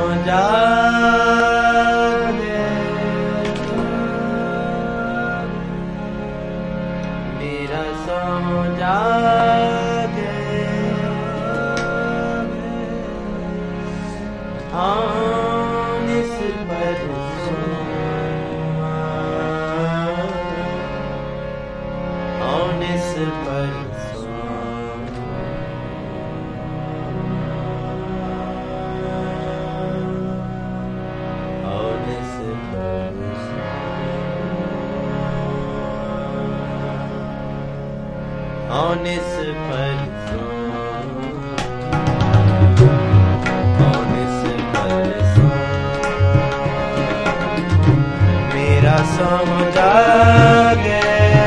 जागे, मेरा सो जागे, आनिस पर आनिस पर आनिस पर आनिस पर मेरा सम जागे,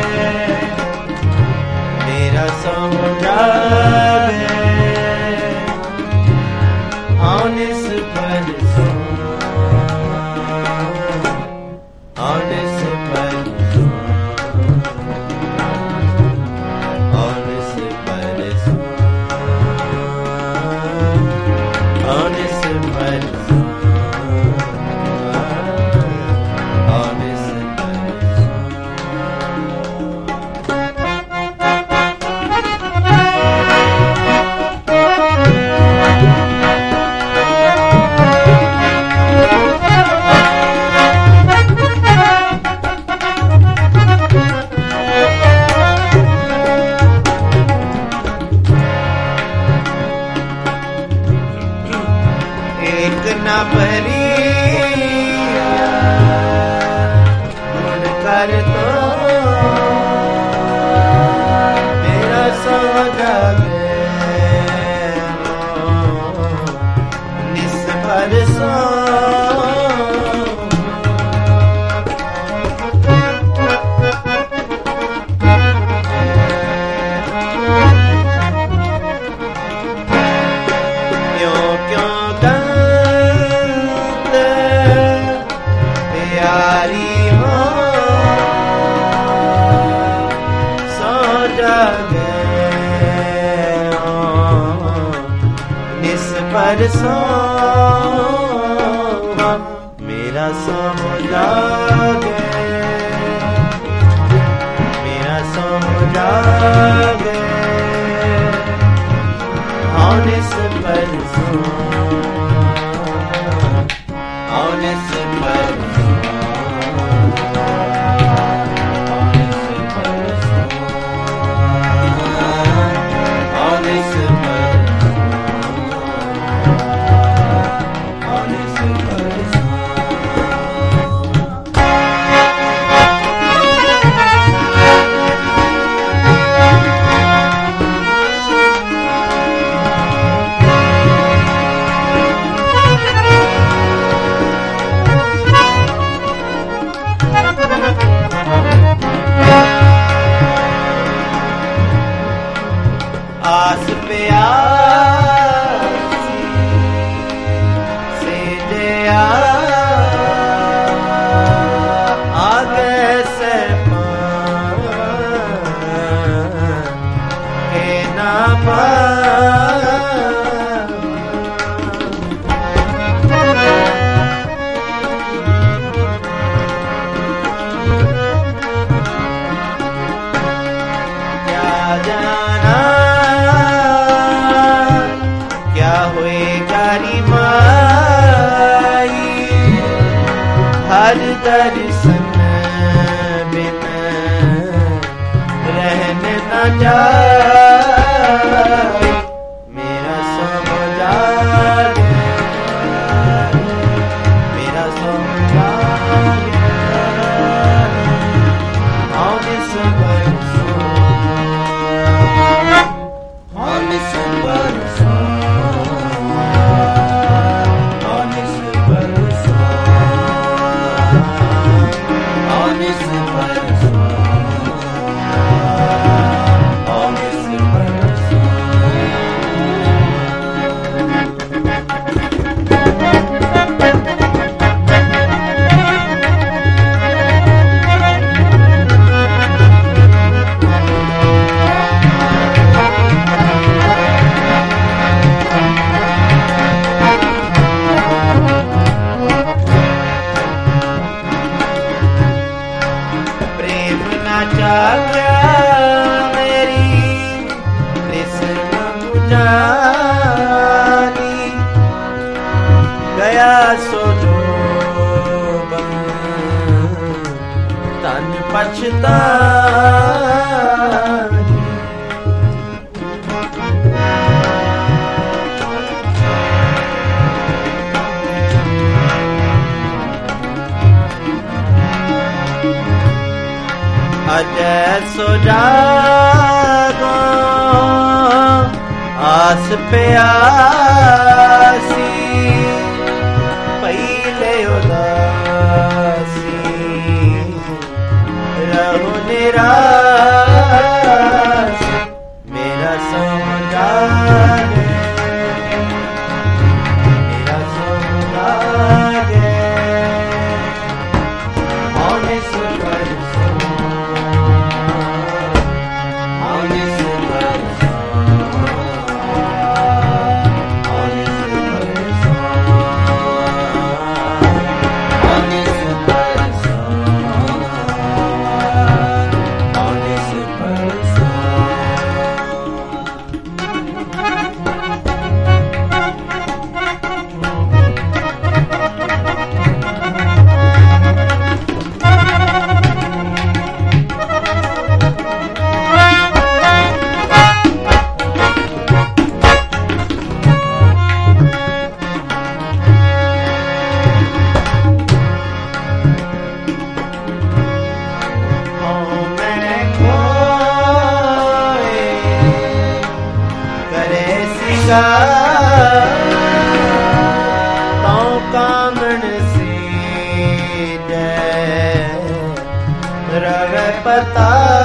मेरा सम जागे, आनिस पर आनिस पर न परी मुड़ कर तो मेरा सो जागे, निस पर सो पर सो मेरा सो जागे, मेरा सो जागे, आनिस पर सो आनिस पर आस पे आसी से दया आगे से के ना पा क्या जाना हर दर्शन बिन रहने न जाए, मेरा सो जागे, मेरा सो जागे, आनिस पर आनिस पर आनिस पर जानी गया सो जोबन तन पछतानी अजय सो जागो आस प्यासी पहले उदासी रहो निराश मेरा सो जागे मेरा सो जागे होने से तो कामण से जय रवे पता